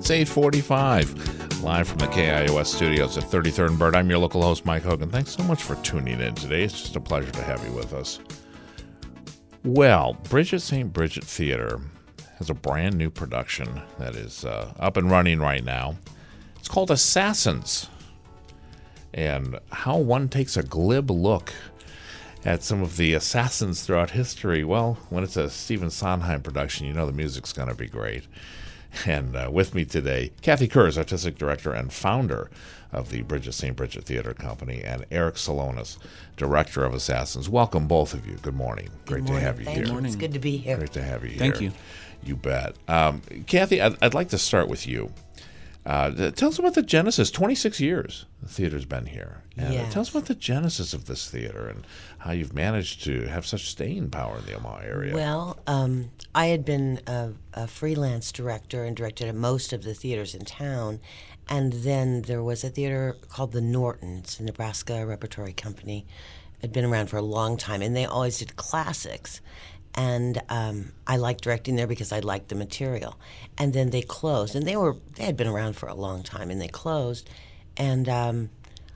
It's 8:45, live from the KIOS studios at 33rd and Bird. I'm your local host, Mike Hogan. Thanks so much for tuning in today. It's just a pleasure to have you with us. Well, Bridget St. Bridget Theater has a brand new production that is up and running right now. It's called Assassins, and how one takes a glib look at some of the assassins throughout history. Well, when it's a Stephen Sondheim production, you know the music's going to be great. And with me today, Kathy Kurz, Artistic Director and Founder of the Bridget St. Bridget Theater Company, and Eric Salonis, Director of Assassins. Welcome, both of you. Good morning. Great to have you here. Good morning. It's good to be here. Great to have you here. Thank you. You bet. Kathy, I'd like to start with you. Tell us about the genesis. 26 years the theater's been here. And Yes. tell us about the genesis of this theater and how you've managed to have such staying power in the Omaha area. Well, I had been a freelance director and directed at most of the theaters in town. And then there was a theater called the Nortons, the Nebraska Repertory Company. It had been around for a long time, and they always did classics. And I liked directing there because I liked the material. And then they closed, and they had been around for a long time, and they closed. And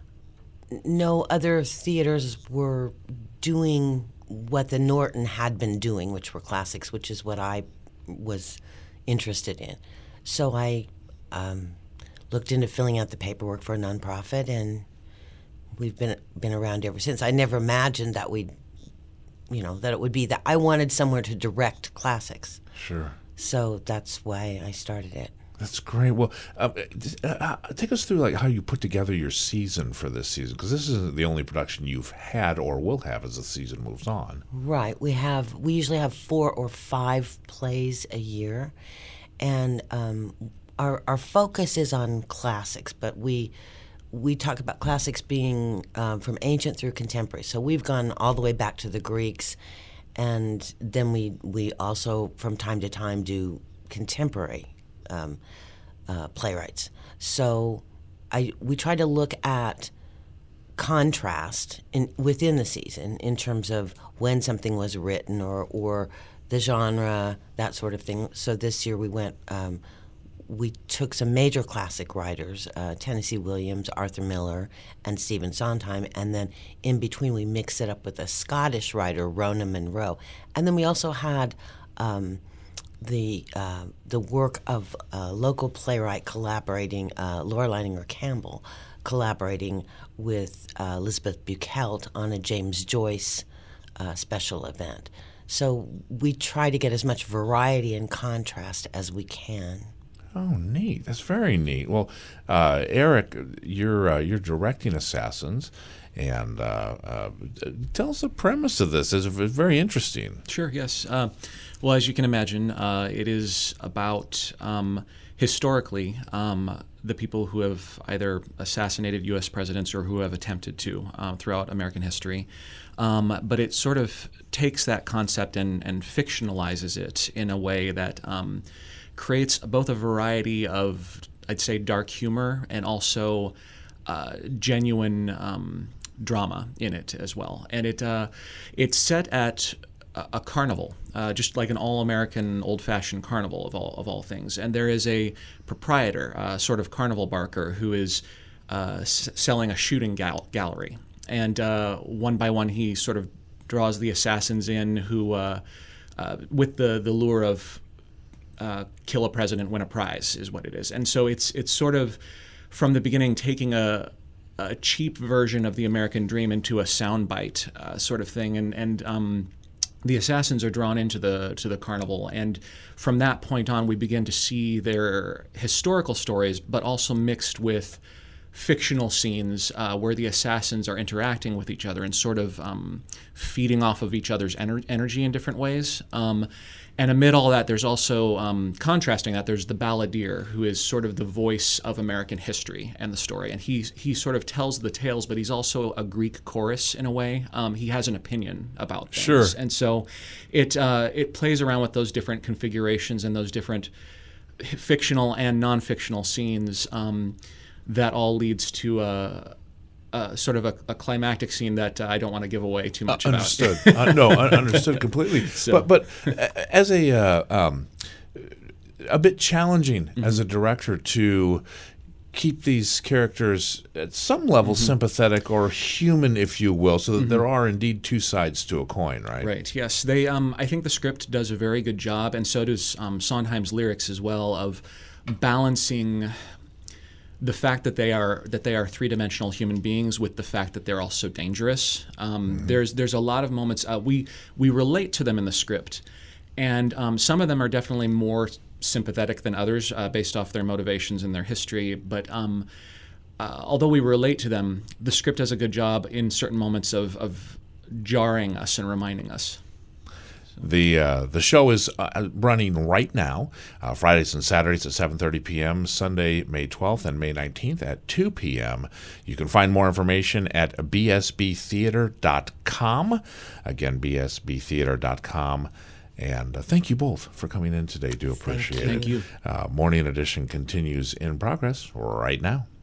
no other theaters were doing what the Norton had been doing, which were classics, which is what I was interested in. So I looked into filling out the paperwork for a nonprofit, and we've been around ever since. I never imagined that that it would be that I wanted somewhere to direct classics. Sure. So that's why I started it. That's great. Well, take us through how you put together your season for this season, because this isn't the only production you've had or will have as the season moves on. Right. We usually have 4 or 5 plays a year, and our focus is on classics, but we talk about classics being from ancient through contemporary. So we've gone all the way back to the Greeks, and then we also from time to time do contemporary playwrights. So we try to look at contrast within the season in terms of when something was written or the genre, that sort of thing. So this year we took some major classic writers, Tennessee Williams, Arthur Miller, and Stephen Sondheim, and then in between we mixed it up with a Scottish writer, Rona Munro. And then we also had the work of a local playwright collaborating, Laura Leininger Campbell, collaborating with Elizabeth Buchelt on a James Joyce special event. So we try to get as much variety and contrast as we can. Oh, neat. That's very neat. Well, Eric, you're directing Assassins, and tell us the premise of this. It's very interesting. Sure, yes. Well, as you can imagine, it is about, historically, the people who have either assassinated U.S. presidents or who have attempted to throughout American history. But it sort of takes that concept and fictionalizes it in a way that creates both a variety of, I'd say, dark humor and also genuine drama in it as well. And it's set at a carnival, just like an all-American, old-fashioned carnival of all things. And there is a proprietor, sort of carnival barker, who is selling a shooting gallery. And one by one, he sort of draws the assassins in who, with the lure of kill a president, win a prize, is what it is. And so it's sort of, from the beginning, taking a cheap version of the American dream into a soundbite sort of thing. And the assassins are drawn into the carnival. And from that point on, we begin to see their historical stories, but also mixed with fictional scenes where the assassins are interacting with each other and sort of feeding off of each other's energy in different ways. And amid all that, there's also, contrasting that, there's the balladeer, who is sort of the voice of American history and the story. And he sort of tells the tales, but he's also a Greek chorus in a way. He has an opinion about things. Sure. And so it plays around with those different configurations and those different fictional and non-fictional scenes that all leads to sort of a climactic scene that I don't want to give away too much Understood. about. Understood completely. So. But as a a bit challenging as a director to keep these characters at some level sympathetic or human, if you will, so that there are indeed two sides to a coin, right? Right. Yes. They. I think the script does a very good job, and so does Sondheim's lyrics as well, of balancing the fact that they are three-dimensional human beings with the fact that they're also dangerous. There's a lot of moments we relate to them in the script, and some of them are definitely more sympathetic than others based off their motivations and their history. But although we relate to them, the script does a good job in certain moments of jarring us and reminding us. The show is running right now, Fridays and Saturdays at 7:30 p.m., Sunday, May 12th and May 19th at 2 p.m. You can find more information at bsbtheater.com. Again, bsbtheater.com. And thank you both for coming in today. Do appreciate it. Thank you. Morning Edition continues in progress right now.